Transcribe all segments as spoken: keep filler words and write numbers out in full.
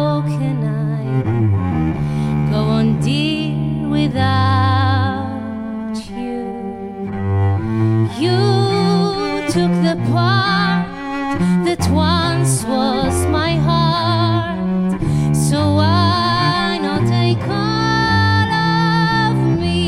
how can I go on, dear, without you? You took the part that once was my heart, so why not take all of me?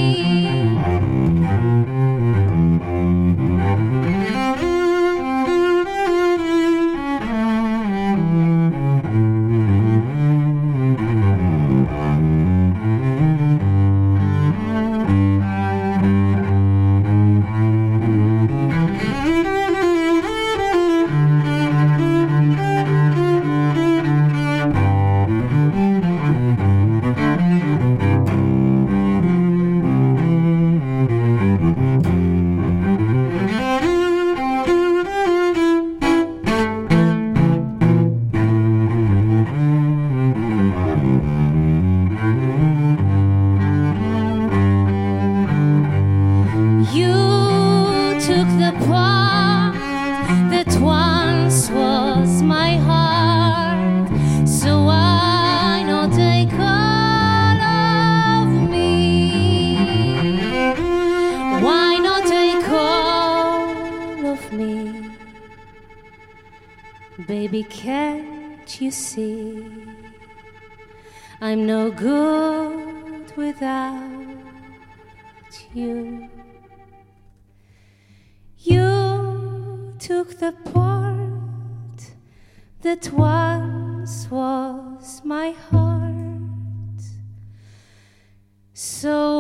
You took the part that once was my heart, so why not take all of me? Why not take all of me? Baby, can't you see I'm no good without you? You took the part that once was my heart, so